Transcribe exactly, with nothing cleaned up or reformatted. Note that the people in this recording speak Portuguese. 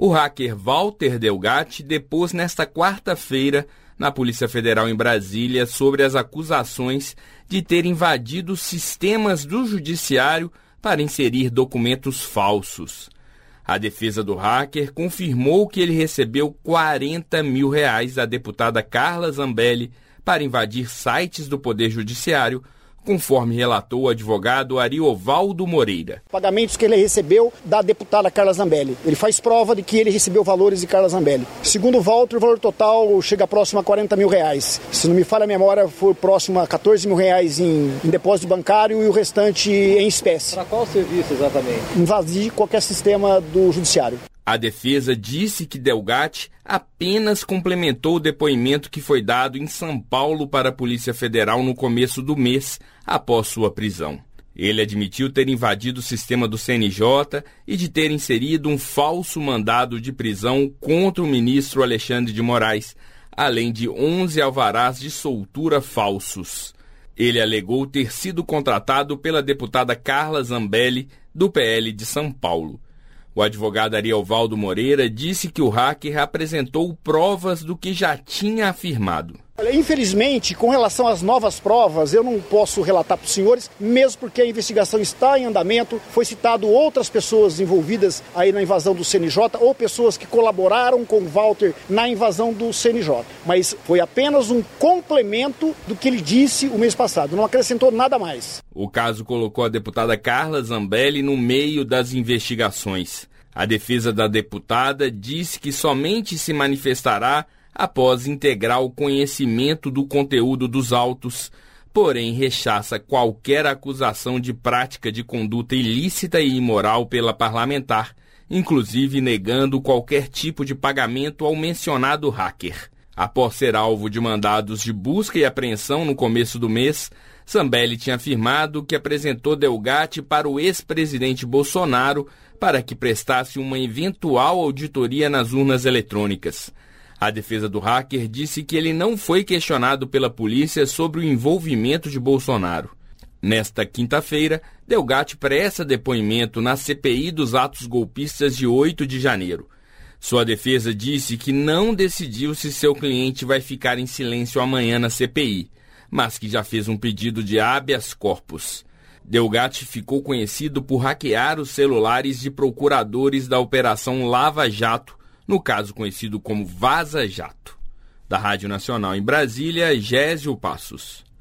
O hacker Walter Delgatti depôs nesta quarta-feira na Polícia Federal em Brasília sobre as acusações de ter invadido sistemas do Judiciário para inserir documentos falsos. A defesa do hacker confirmou que ele recebeu quarenta mil reais da deputada Carla Zambelli para invadir sites do Poder Judiciário, conforme relatou o advogado Ariovaldo Moreira. Pagamentos que ele recebeu da deputada Carla Zambelli. Ele faz prova de que ele recebeu valores de Carla Zambelli. Segundo o Walter, o valor total chega próximo a quarenta mil reais. Se não me falha a memória, foi próximo a quatorze mil reais em, em depósito bancário e o restante em espécie. Para qual serviço exatamente? Invadir qualquer sistema do Judiciário. A defesa disse que Delgatti apenas complementou o depoimento que foi dado em São Paulo para a Polícia Federal no começo do mês, após sua prisão. Ele admitiu ter invadido o sistema do C N J e de ter inserido um falso mandado de prisão contra o ministro Alexandre de Moraes, além de onze alvarás de soltura falsos. Ele alegou ter sido contratado pela deputada Carla Zambelli, do P L de São Paulo. O advogado Ariovaldo Moreira disse que o hacker apresentou provas do que já tinha afirmado. Infelizmente, com relação às novas provas, eu não posso relatar para os senhores, mesmo porque a investigação está em andamento. Foi citado outras pessoas envolvidas aí na invasão do C N J ou pessoas que colaboraram com o Walter na invasão do C N J. Mas foi apenas um complemento do que ele disse o mês passado, não acrescentou nada mais. O caso colocou a deputada Carla Zambelli no meio das investigações. A defesa da deputada disse que somente se manifestará após integrar o conhecimento do conteúdo dos autos, porém rechaça qualquer acusação de prática de conduta ilícita e imoral pela parlamentar, inclusive negando qualquer tipo de pagamento ao mencionado hacker. Após ser alvo de mandados de busca e apreensão no começo do mês, Zambelli tinha afirmado que apresentou Delgatti para o ex-presidente Bolsonaro para que prestasse uma eventual auditoria nas urnas eletrônicas. A defesa do hacker disse que ele não foi questionado pela polícia sobre o envolvimento de Bolsonaro. Nesta quinta-feira, Delgatti presta depoimento na C P I dos atos golpistas de oito de janeiro. Sua defesa disse que não decidiu se seu cliente vai ficar em silêncio amanhã na C P I, mas que já fez um pedido de habeas corpus. Delgatti ficou conhecido por hackear os celulares de procuradores da Operação Lava Jato, no caso conhecido como Vaza Jato. Da Rádio Nacional em Brasília, Gésio Passos.